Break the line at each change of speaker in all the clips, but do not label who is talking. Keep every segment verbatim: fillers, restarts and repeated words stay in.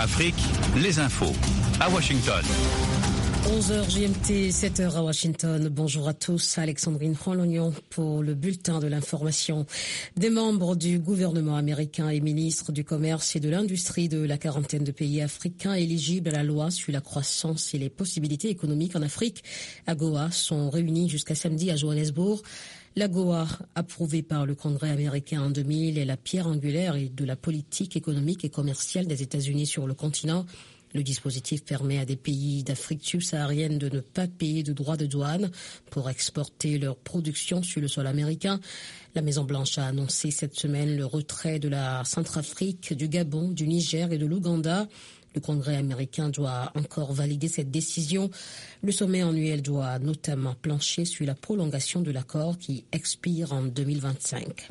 Afrique, les infos à Washington.
onze heures G M T, sept heures à Washington. Bonjour à tous. Alexandrine Rolognon pour le bulletin de l'information. Des membres du gouvernement américain et ministres du commerce et de l'industrie de la quarantaine de pays africains éligibles à la loi sur la croissance et les possibilités économiques en Afrique, AGOA, sont réunis jusqu'à samedi à Johannesburg. L'AGOA, approuvée par le Congrès américain en deux mille, est la pierre angulaire de la politique économique et commerciale des États-Unis sur le continent. Le dispositif permet à des pays d'Afrique subsaharienne de ne pas payer de droits de douane pour exporter leur production sur le sol américain. La Maison-Blanche a annoncé cette semaine le retrait de la Centrafrique, du Gabon, du Niger et de l'Ouganda. Le Congrès américain doit encore valider cette décision. Le sommet annuel doit notamment plancher sur la prolongation de l'accord qui expire en deux mille vingt-cinq.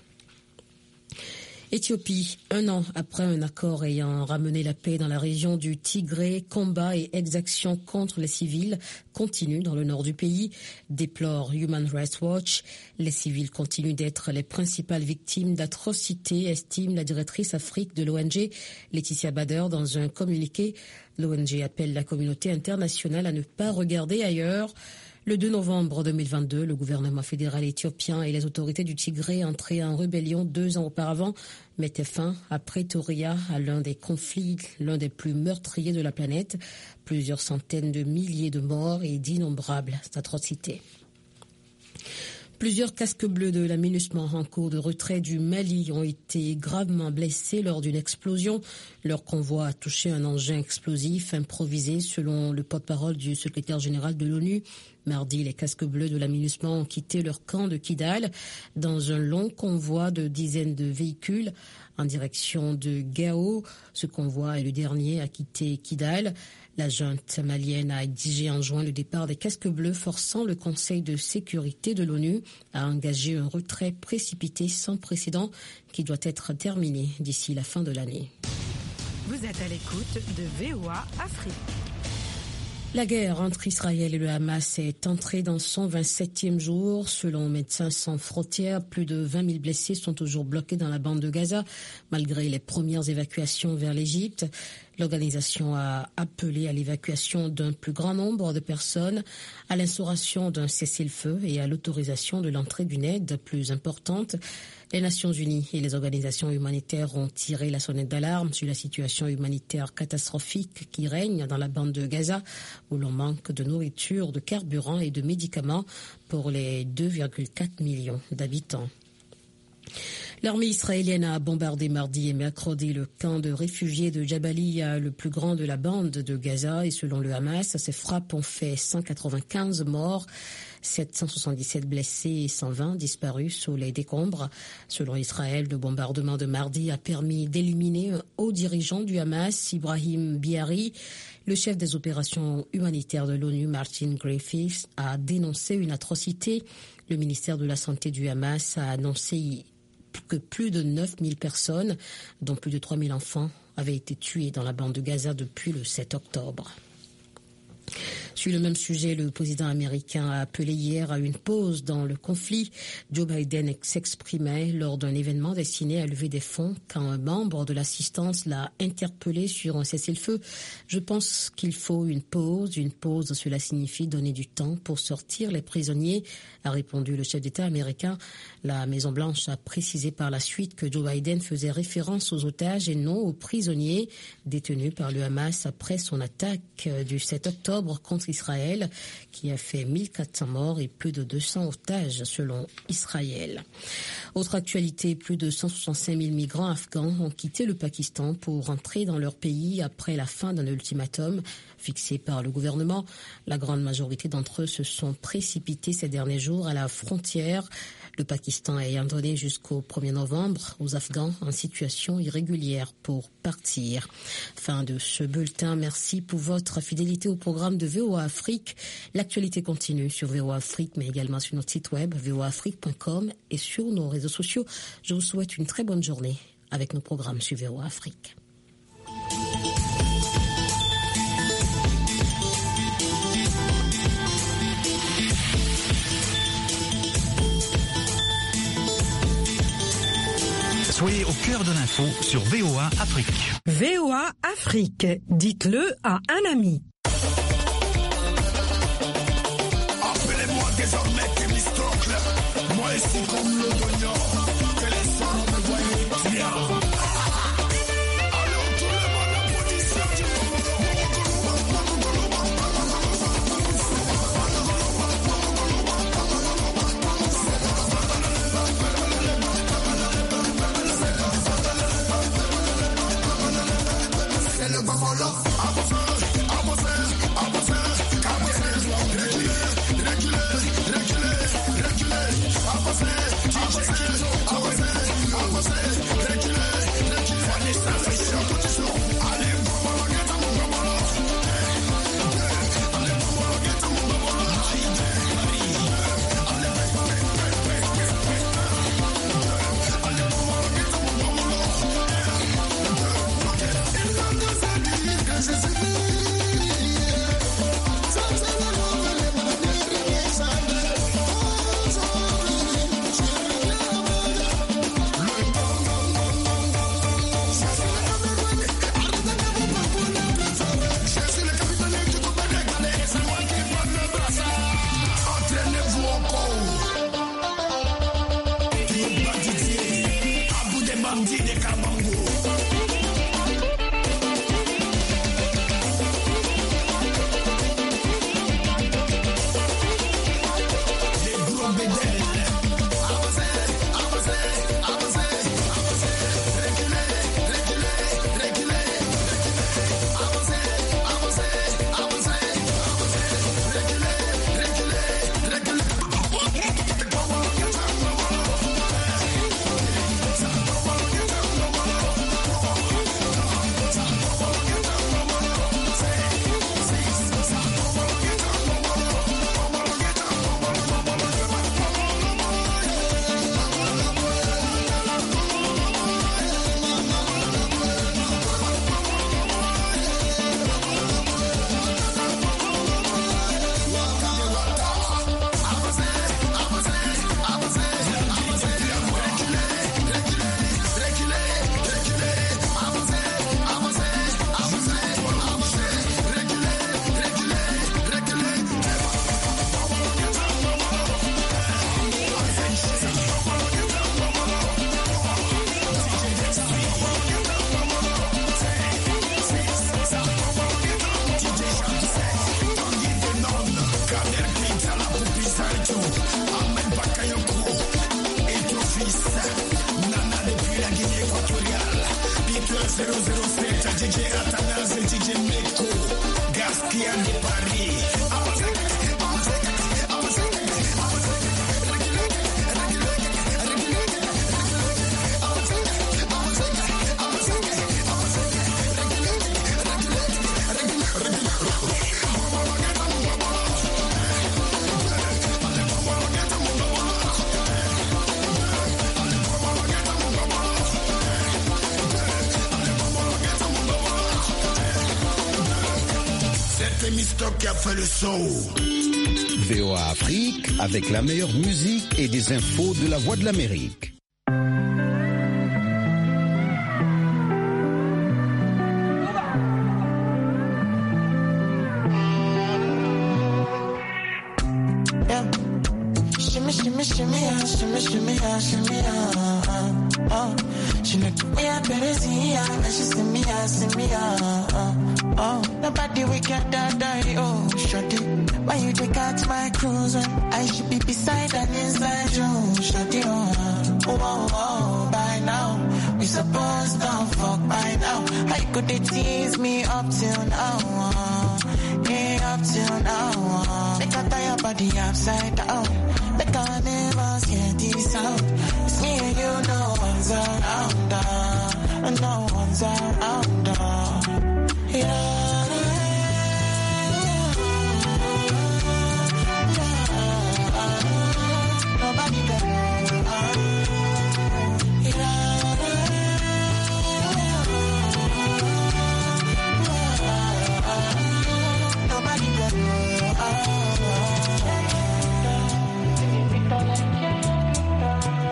Éthiopie, un an après un accord ayant ramené la paix dans la région du Tigré, combats et exactions contre les civils continuent dans le nord du pays, déplore Human Rights Watch. Les civils continuent d'être les principales victimes d'atrocités, estime la directrice Afrique de l'O N G, Laetitia Bader, dans un communiqué. L'O N G appelle la communauté internationale à ne pas regarder ailleurs. Le deux novembre deux mille vingt-deux, le gouvernement fédéral éthiopien et les autorités du Tigré, entrés en rébellion deux ans auparavant, mettaient fin à Pretoria à l'un des conflits, l'un des plus meurtriers de la planète. Plusieurs centaines de milliers de morts et d'innombrables atrocités. Plusieurs casques bleus de la MINUSMA en cours de retrait du Mali ont été gravement blessés lors d'une explosion. Leur convoi a touché un engin explosif improvisé selon le porte-parole du secrétaire général de l'ONU. Mardi, les casques bleus de la MINUSMA ont quitté leur camp de Kidal dans un long convoi de dizaines de véhicules en direction de Gao. Ce convoi est le dernier à quitter Kidal. La junte malienne a exigé en juin le départ des casques bleus, forçant le Conseil de sécurité de l'ONU à engager un retrait précipité sans précédent qui doit être terminé d'ici la fin de l'année.
Vous êtes à l'écoute de V O A Afrique.
La guerre entre Israël et le Hamas est entrée dans son vingt-septième jour. Selon Médecins sans frontières, plus de vingt mille blessés sont toujours bloqués dans la bande de Gaza, malgré les premières évacuations vers l'Égypte. L'organisation a appelé à l'évacuation d'un plus grand nombre de personnes, à l'instauration d'un cessez-le-feu et à l'autorisation de l'entrée d'une aide plus importante. Les Nations Unies et les organisations humanitaires ont tiré la sonnette d'alarme sur la situation humanitaire catastrophique qui règne dans la bande de Gaza, où l'on manque de nourriture, de carburant et de médicaments pour les deux virgule quatre millions d'habitants. L'armée israélienne a bombardé mardi et mercredi le camp de réfugiés de Jabalia, le plus grand de la bande de Gaza, et selon le Hamas, ces frappes ont fait cent quatre-vingt-quinze morts, sept cent soixante-dix-sept blessés et cent vingt disparus sous les décombres. Selon Israël, le bombardement de mardi a permis d'éliminer un haut dirigeant du Hamas, Ibrahim Biari. Le chef des opérations humanitaires de l'ONU, Martin Griffiths, a dénoncé une atrocité. Le ministère de la Santé du Hamas a annoncé que plus de neuf mille personnes, dont plus de trois mille enfants, avaient été tuées dans la bande de Gaza depuis le sept octobre. Sur le même sujet, le président américain a appelé hier à une pause dans le conflit. Joe Biden s'exprimait lors d'un événement destiné à lever des fonds quand un membre de l'assistance l'a interpellé sur un cessez-le-feu. Je pense qu'il faut une pause. Une pause, cela signifie donner du temps pour sortir les prisonniers, a répondu le chef d'État américain. La Maison-Blanche a précisé par la suite que Joe Biden faisait référence aux otages et non aux prisonniers détenus par le Hamas après son attaque du sept octobre contre Israël, qui a fait mille quatre cents morts et plus de deux cents otages selon Israël. Autre actualité, plus de cent soixante-cinq mille migrants afghans ont quitté le Pakistan pour rentrer dans leur pays après la fin d'un ultimatum fixé par le gouvernement. La grande majorité d'entre eux se sont précipités ces derniers jours à la frontière, le Pakistan ayant donné jusqu'au premier novembre aux Afghans en situation irrégulière pour partir. Fin de ce bulletin. Merci pour votre fidélité au programme de V O A Afrique. L'actualité continue sur V O A Afrique, mais également sur notre site web v o a afrique point com et sur nos réseaux sociaux. Je vous souhaite une très bonne journée avec nos programmes sur V O A Afrique.
Soyez au cœur de l'info sur V O A Afrique.
V O A Afrique, dites-le à un ami.
Appelez-moi désormais Thémistocle, moi ici comme le Dognon, que les sons me voient bien. Qui a fait le saut.
V O A Afrique avec la meilleure musique et des infos de la Voix de l'Amérique.
Nobody we can die, oh, shorty. Why you take out my cruise when I should be beside and inside you, shorty, oh, oh, oh, by now. We supposed to fuck by now. How could they tease me up till now, oh, yeah, up till now, oh. Make I tie your body upside down. Make I never get this out. It's me and you, no one's around, uh, no one's around.